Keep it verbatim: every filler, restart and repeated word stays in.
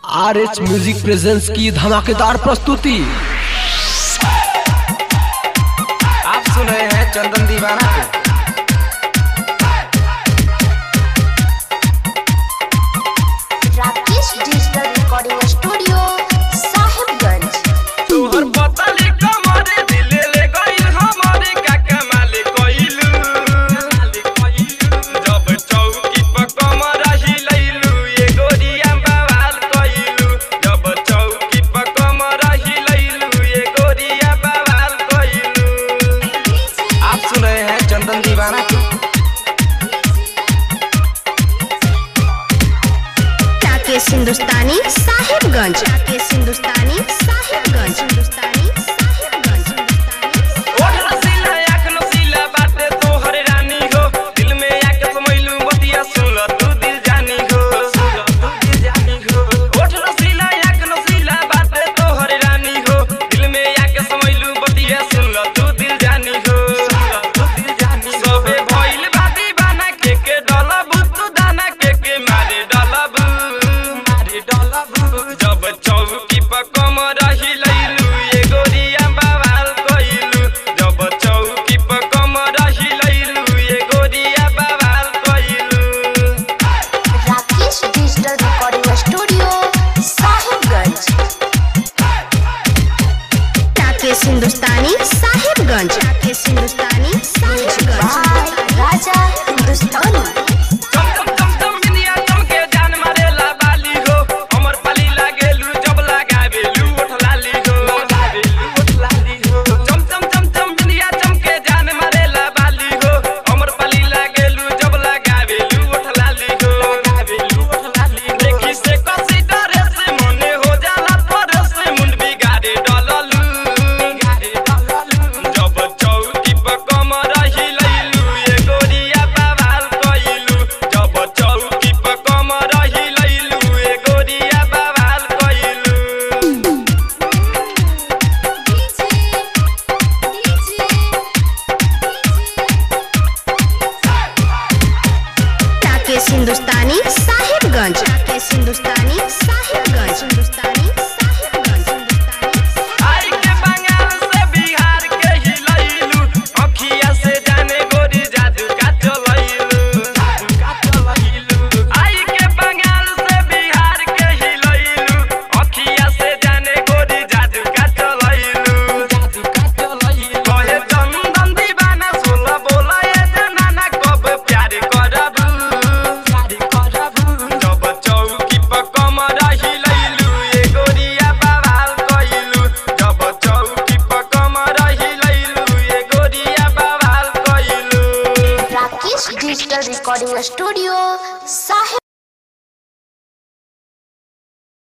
R H music presents की धमाकेदार प्रस्तुति। आप सुन रहे हैं चंदन दीवाना को। Rakesh digital recording studio Sahibganj. तोहर पतली कमरे दिले ले गइल हमारे का कमाल कइलू। जब चौकी पर कमर हिलैलू ये गोरिया बवाल कइलू। जब चौकी पर कमर हिलैलू ये गोरिया बवाल कइलू। आप सुन रहे हैं चंदन दीवाना को। राकेश हिंदुस्तानी साहिबगंज। राकेश हिंदुस्तानी साहिबगंज। हिंदुस्तानी साहिबगंज। ओठ रसीला आँख नसीला बाटे तोहर रानी हो। दिल में आके समैलू बतिया सुन ल तू दिल जानी हो। तू दिल जानी हो। ओठ रसीला आँख नसीला बाटे तोहर रानी हो। दिल में आके समैलू बतिया सुन ल तू दिल जानी हो। तू दिल जानी हो। सबे भइल बादी बना के के डलब तू दाना के के मारे डलब मारे डलब। जब चौकी पर कमर हिलैलू ये गोरिया बवाल कइलू। जब चौकी पर कमर हिलैलू ये गोरिया बवाल कइलू। Rakesh digital recording studio Sahibganj. Rakesh Hindustani Sahibganj. Rakesh Hindustani Sahibganj. Raja Hindustani. चम चम चम चम बिंदिया चमके जान मारेला बाली हो। हमर पाली लागेलू जब लगावेलू ओठ लाली हो। लगावेलू ओठ लाली हो। चम चम चम चम बिंदिया चमके जान मारेला बाली हो। हमर पाली लागेलू जब लगावेलू ओठ लाली हो। लगावेलू ओठ लाली हो। देखी से कसी डरे से मने हो जाला तोरे से मुंड बिगाड़े डललू बिगाड़े डललू। जब चौकी पर कमर हिलैलू ये गोरिया बवाल कइलू। जब चौकी पर कमर हिलैलू ये गोरिया बवाल कइलू। राकेश हिंदुस्तानी साहिबगंज। राकेश हिंदुस्तानी साहिबगंज। हिंदुस्तानी साहिबगंज। हिंदुस्तानी आई के बंगाल से बिहार के हिलैलू। अखिया से जाने गोरी जादू का चलैलू। जादू का चलैलू। आई के बंगाल से बिहार के हिलैलू। अखिया से जाने गोरी जादू का चलैलू। जादू का चलैलू। कहे चंदन दीवाना सोला बोला ये जनाना कब प्यार करबू प्यार करबू। जब चौकी पर कमर हिलैलू ये गोरिया बवाल कइलू। जब चौकी पर कमर हिलैलू ये गोरिया बवाल कइलू। राकेश डिजिटल रिकॉर्डिंग स्टूडियो साहिब